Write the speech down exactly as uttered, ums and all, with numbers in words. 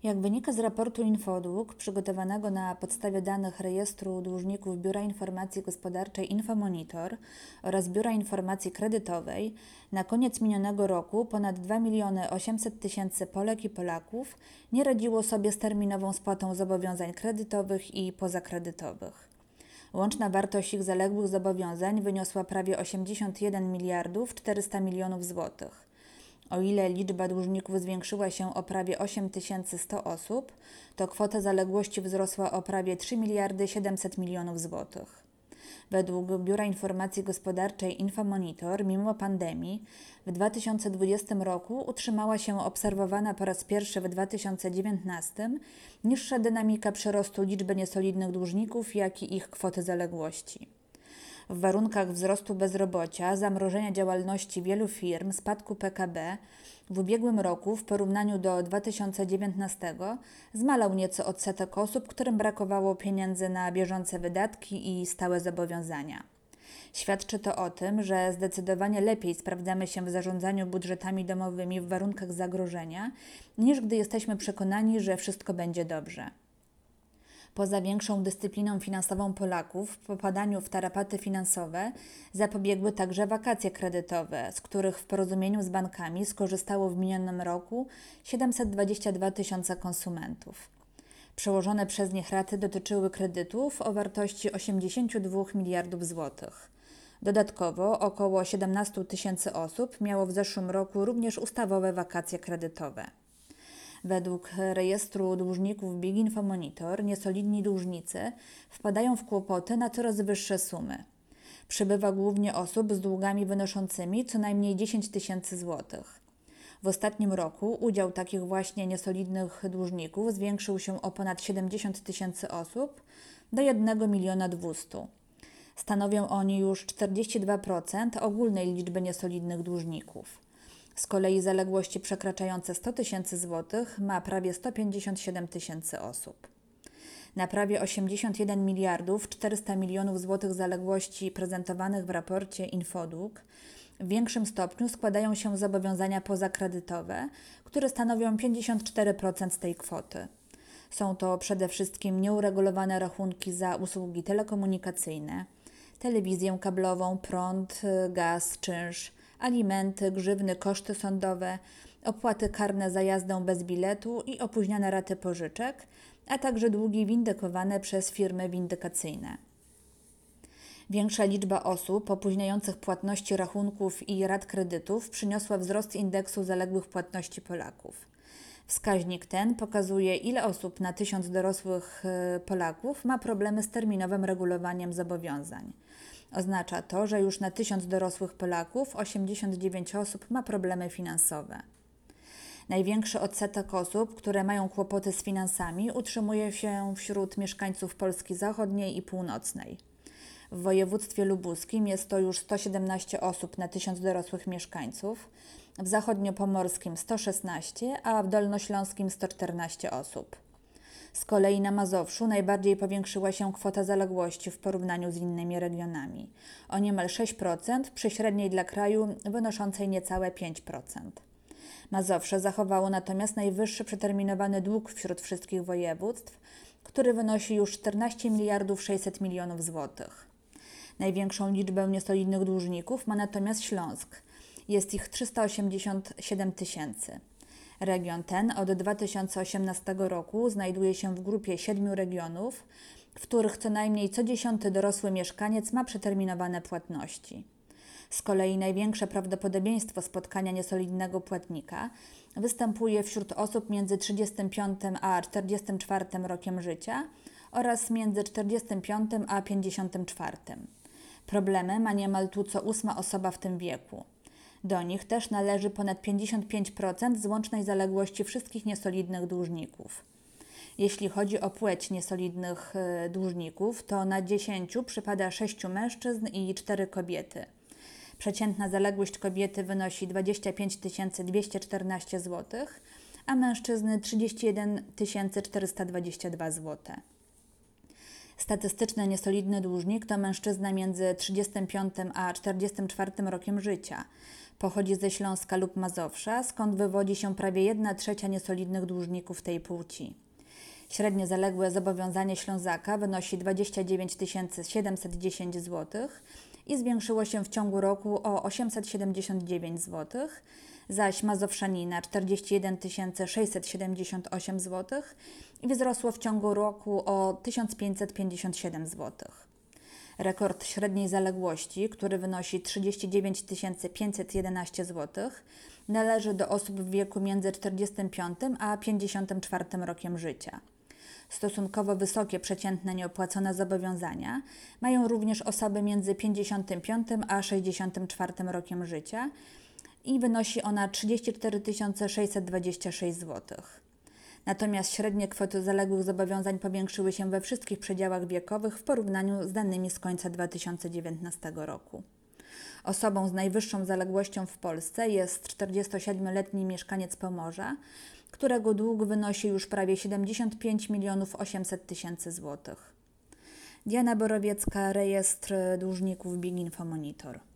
Jak wynika z raportu InfoDług przygotowanego na podstawie danych Rejestru Dłużników Biura Informacji Gospodarczej InfoMonitor oraz Biura Informacji Kredytowej, na koniec minionego roku ponad dwa miliony osiemset tysięcy Polek i Polaków nie radziło sobie z terminową spłatą zobowiązań kredytowych i pozakredytowych. Łączna wartość ich zaległych zobowiązań wyniosła prawie osiemdziesiąt jeden miliardów czterysta milionów złotych. O ile liczba dłużników zwiększyła się o prawie osiem tysięcy sto osób, to kwota zaległości wzrosła o prawie trzy miliardy siedemset milionów złotych. Według Biura Informacji Gospodarczej InfoMonitor, mimo pandemii, w dwa tysiące dwudziestym roku utrzymała się obserwowana po raz pierwszy w dwa tysiące dziewiętnastym niższa dynamika przyrostu liczby niesolidnych dłużników, jak i ich kwoty zaległości. W warunkach wzrostu bezrobocia, zamrożenia działalności wielu firm, spadku P K B w ubiegłym roku w porównaniu do dwa tysiące dziewiętnastego zmalał nieco odsetek osób, którym brakowało pieniędzy na bieżące wydatki i stałe zobowiązania. Świadczy to o tym, że zdecydowanie lepiej sprawdzamy się w zarządzaniu budżetami domowymi w warunkach zagrożenia, niż gdy jesteśmy przekonani, że wszystko będzie dobrze. Poza większą dyscypliną finansową Polaków w popadaniu w tarapaty finansowe zapobiegły także wakacje kredytowe, z których w porozumieniu z bankami skorzystało w minionym roku siedemset dwadzieścia dwa tysiące konsumentów. Przełożone przez nich raty dotyczyły kredytów o wartości osiemdziesiąt dwa miliardów złotych. Dodatkowo około siedemnaście tysięcy osób miało w zeszłym roku również ustawowe wakacje kredytowe. Według rejestru dłużników Big InfoMonitor niesolidni dłużnicy wpadają w kłopoty na coraz wyższe sumy. Przybywa głównie osób z długami wynoszącymi co najmniej dziesięć tysięcy złotych. W ostatnim roku udział takich właśnie niesolidnych dłużników zwiększył się o ponad siedemdziesiąt tysięcy osób do jednego miliona dwieście. Stanowią oni już czterdzieści dwa procent ogólnej liczby niesolidnych dłużników. Z kolei zaległości przekraczające sto tysięcy złotych ma prawie sto pięćdziesiąt siedem tysięcy osób. Na prawie osiemdziesiąt jeden miliardów czterysta milionów złotych zaległości prezentowanych w raporcie InfoDług w większym stopniu składają się zobowiązania pozakredytowe, które stanowią pięćdziesiąt cztery procent z tej kwoty. Są to przede wszystkim nieuregulowane rachunki za usługi telekomunikacyjne, telewizję kablową, prąd, gaz, czynsz, alimenty, grzywny, koszty sądowe, opłaty karne za jazdę bez biletu i opóźnione raty pożyczek, a także długi windykowane przez firmy windykacyjne. Większa liczba osób opóźniających płatności rachunków i rat kredytów przyniosła wzrost indeksu zaległych płatności Polaków. Wskaźnik ten pokazuje, ile osób na tysiąc dorosłych Polaków ma problemy z terminowym regulowaniem zobowiązań. Oznacza to, że już na tysiąc dorosłych Polaków osiemdziesiąt dziewięć osób ma problemy finansowe. Największy odsetek osób, które mają kłopoty z finansami, utrzymuje się wśród mieszkańców Polski Zachodniej i Północnej. W województwie lubuskim jest to już sto siedemnaście osób na tysiąc dorosłych mieszkańców, w zachodniopomorskim sto szesnaście, a w dolnośląskim sto czternaście osób. Z kolei na Mazowszu najbardziej powiększyła się kwota zaległości w porównaniu z innymi regionami, o niemal sześć procent przy średniej dla kraju wynoszącej niecałe pięć procent. Mazowsze zachowało natomiast najwyższy przeterminowany dług wśród wszystkich województw, który wynosi już czternaście miliardów sześćset milionów złotych. Największą liczbę niesolidnych dłużników ma natomiast Śląsk. Jest ich trzysta osiemdziesiąt siedem tysięcy. Region ten od dwa tysiące osiemnastego roku znajduje się w grupie siedmiu regionów, w których co najmniej co dziesiąty dorosły mieszkaniec ma przeterminowane płatności. Z kolei największe prawdopodobieństwo spotkania niesolidnego płatnika występuje wśród osób między trzydziestym piątym a czterdziestym czwartym rokiem życia oraz między czterdziestym piątym a pięćdziesiątym czwartym. Problemy ma niemal tu co ósma osoba w tym wieku. Do nich też należy ponad pięćdziesiąt pięć procent z łącznej zaległości wszystkich niesolidnych dłużników. Jeśli chodzi o płeć niesolidnych dłużników, to na dziesięciu przypada sześciu mężczyzn i cztery kobiety. Przeciętna zaległość kobiety wynosi dwadzieścia pięć tysięcy dwieście czternaście złotych, a mężczyzny trzydzieści jeden tysięcy czterysta dwadzieścia dwa złote. Statystyczny niesolidny dłużnik to mężczyzna między trzydziestym piątym a czterdziestym czwartym rokiem życia. Pochodzi ze Śląska lub Mazowsza, skąd wywodzi się prawie jedna trzecia niesolidnych dłużników tej płci. Średnie zaległe zobowiązanie Ślązaka wynosi dwadzieścia dziewięć tysięcy siedemset dziesięć złotych i zwiększyło się w ciągu roku o osiemset siedemdziesiąt dziewięć złotych, zaś Mazowszanina czterdzieści jeden tysięcy sześćset siedemdziesiąt osiem złotych i wzrosło w ciągu roku o tysiąc pięćset pięćdziesiąt siedem złotych. Rekord średniej zaległości, który wynosi trzydzieści dziewięć tysięcy pięćset jedenaście złotych, należy do osób w wieku między czterdziestym piątym a pięćdziesiątym czwartym rokiem życia. Stosunkowo wysokie przeciętne nieopłacone zobowiązania mają również osoby między pięćdziesiątym piątym a sześćdziesiątym czwartym rokiem życia i wynosi ona trzydzieści cztery tysiące sześćset dwadzieścia sześć złotych. Natomiast średnie kwoty zaległych zobowiązań powiększyły się we wszystkich przedziałach wiekowych w porównaniu z danymi z końca dwa tysiące dziewiętnastego roku. Osobą z najwyższą zaległością w Polsce jest czterdziestosiedmioletni mieszkaniec Pomorza, którego dług wynosi już prawie siedemdziesiąt pięć milionów osiemset tysięcy złotych. Diana Borowiecka, Rejestr Dłużników Big Info Monitor.